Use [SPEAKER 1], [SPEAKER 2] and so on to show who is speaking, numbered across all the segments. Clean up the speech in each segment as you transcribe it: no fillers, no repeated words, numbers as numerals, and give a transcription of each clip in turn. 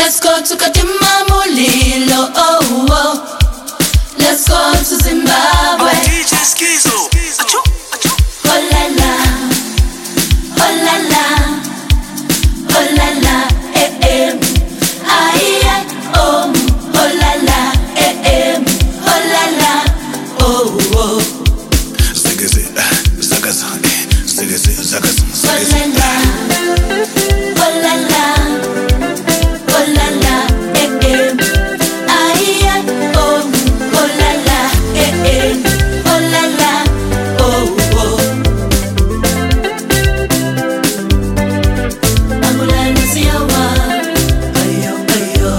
[SPEAKER 1] Let's go to Kadimamulilo, oh, oh. Let's go to Zimbabwe.
[SPEAKER 2] Oh, DJ Skizo. Achoo, achoo.
[SPEAKER 1] Oh la la, oh la la, oh la la, eh eh. Aye, oh, oh la la, eh eh. Oh la la, oh oh.
[SPEAKER 2] Zagaze, zagaza, zagaze, zagaza, zagaze.
[SPEAKER 1] Oh la la, oh la la, eh eh. Aye, oh, oh la la, eh eh. Oh la la, oh oh. Angulana siyawa, ayo ayo.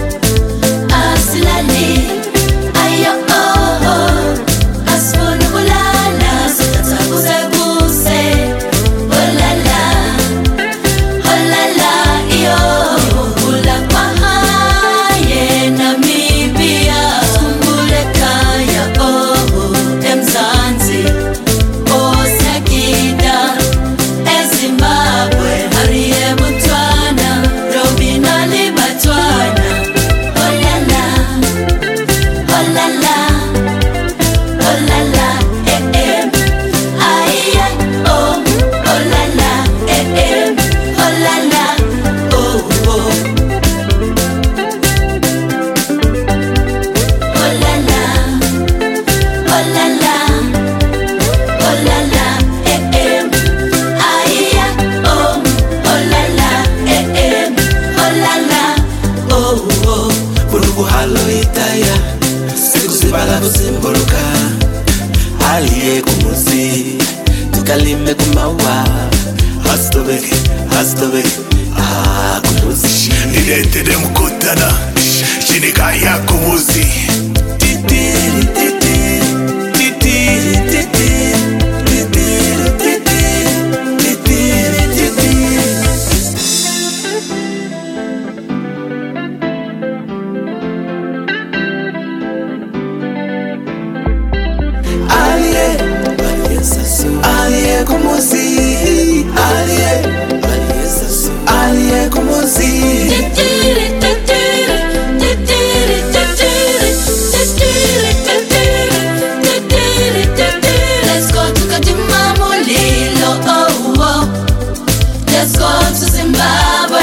[SPEAKER 1] Asilali, ayo oh oh. Asifuna kulala, sithatha kuse. Oh la la, oh la la, yo. Ula kwahaye Namibia, kumbule kaya oh eMzansi, oh Sakida, eZimbabwe, Hariye Botswana, Robina Libatwana. Oh la la, oh la la, oh la la, eh eh. Aye, oh, oh la la, eh eh. Oh la la, oh oh. Oh la la, oh la la, oh la la, eh eh. Aye, oh, oh la la, eh eh. Oh la la, oh oh.
[SPEAKER 2] Burugu halo itaya, sikuzibala kusimbuluka. Aliye kumuzi, tukalime kumawa. Hastobeke, hastobeke, kumuzi. Nidete mkutana, shinikaya kumuzi. Titiri, titiri, titiri, titiri, titiri, titiri, titiri, titiri. Aliye, aliye sasu, aliye kumuzi, aliye, aliye sasu, aliye kumuzi.
[SPEAKER 1] Titiri, titiri, titiri, titiri, titiri, titiri, titiri, titiri. Let's go to Kadimamulilo, oh oh. Let's go to Zimbabwe.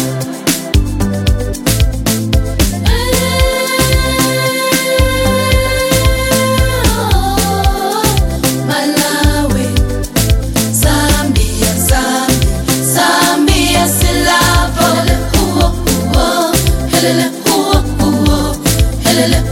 [SPEAKER 1] Malawi, Zambia, Zambia, silapho. Helele, helele, helele.